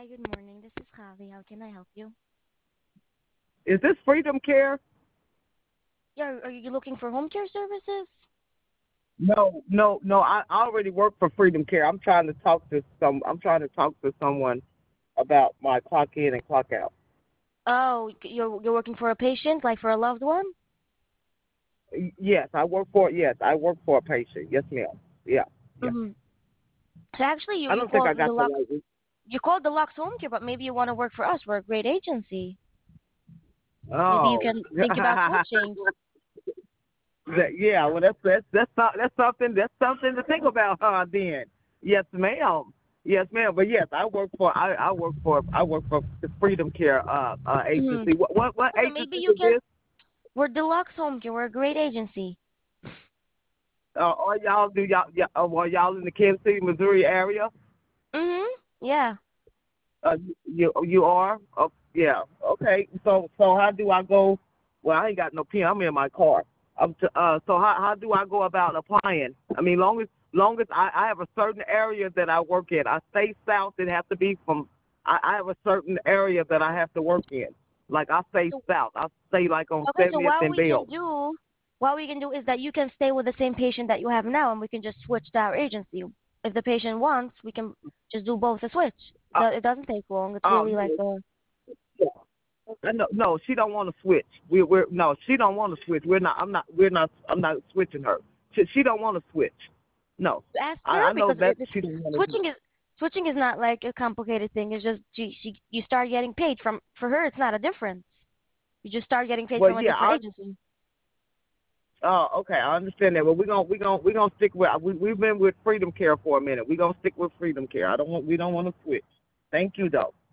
Hi, good morning. This is Javi. How can I help you? Is this Freedom Care? Yeah, are you looking for home care services? No. I already work for Freedom Care. I'm trying to talk to someone about my clock in and clock out. Oh, you're working for a patient, like for a loved one? Yes, I work for a patient. Yes, ma'am. Yeah, yeah. Mm-hmm. So actually, you I you don't think I called the got the Lux right. you called the Lux Home Care, but maybe you want to work for us. We're a great agency. Maybe you Oh, can think about switching. yeah. Well, that's something to think about, huh? Then, yes, ma'am. Yes, ma'am. But yes, I work for the Freedom Care Mm-hmm. agency. What So maybe agency you is can. this? We're Deluxe Home Care. We're a great agency. Are y'all in the Kansas City, Missouri area? Mm-hmm. Yeah. You are? Oh, yeah. Okay. So how do I go? Well, I ain't got no pen. I'm in my car. So how do I go about applying? I mean, long as I have a certain area that I work in. I stay south. It has to be from. I have a certain area that I have to work in. Like I stay So south. I stay like on okay. So 70th and Bell. what we can do is that you can stay with the same patient that you have now, and we can just switch to our agency. If the patient wants, we can just do both a switch. Uh, It doesn't take long. It's really like a. yeah. No, she don't want to switch. No, she don't want to switch. I'm not switching her. She don't want to switch. No, Ask her I know because that she don't want to do. switching is not like a complicated thing. It's just you start getting paid from for her. It's not a difference. You just start getting paid Well, from a yeah, different agency. okay, I understand that. But we're gonna stick with we've been with Freedom Care for a minute. We're gonna stick with Freedom Care. We don't want to switch. Thank you though.